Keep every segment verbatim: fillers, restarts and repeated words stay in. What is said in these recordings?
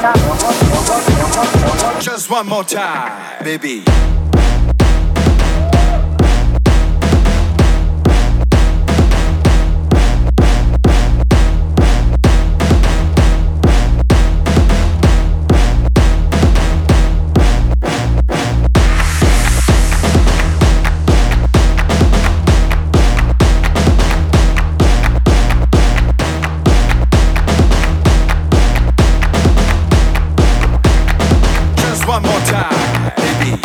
Just one more time, baby. One more time, baby.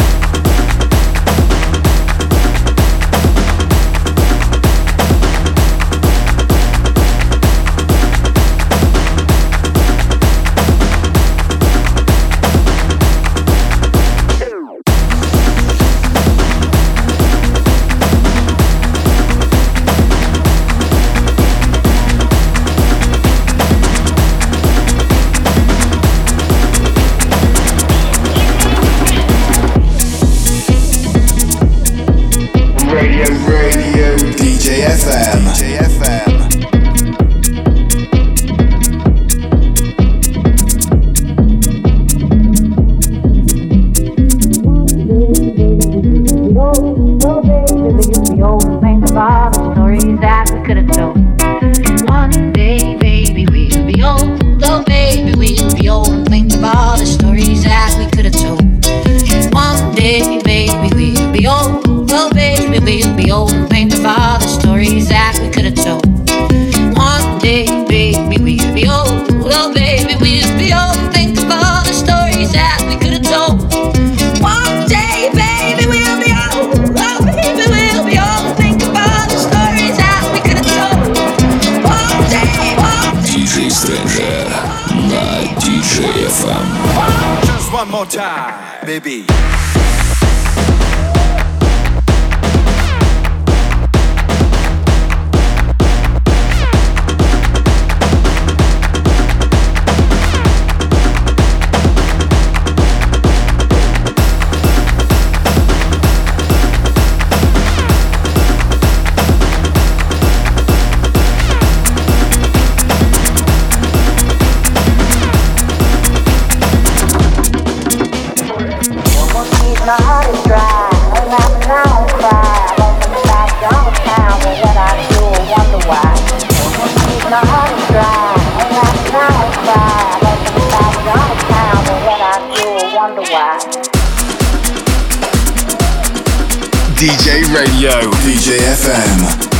D J F M. D J F M. Oh, baby, we used to be old and think about the stories that we could have told. One day, baby, we'll be old. Oh, baby, we'll be old and think about the stories that we could have told. One day, baby, we'll be old. Oh, baby, we'll be old and think about the stories that we could have told. One day, baby, we'll be old. Oh, baby, we'll be old and think about the stories that we could have told. One day, baby, we'll be old. Oh, baby, we'll be old and think about the stories that we could have told. One day, one day. ди джей Stranger на ди джей эф эм. Just one more time, baby. My heart is dry, and I don't cry. I want them back down the town, but when I do, I wonder why. My heart is dry, and I don't cry. I want them back down the town, but when I do, I wonder why. D J Radio. D J F M.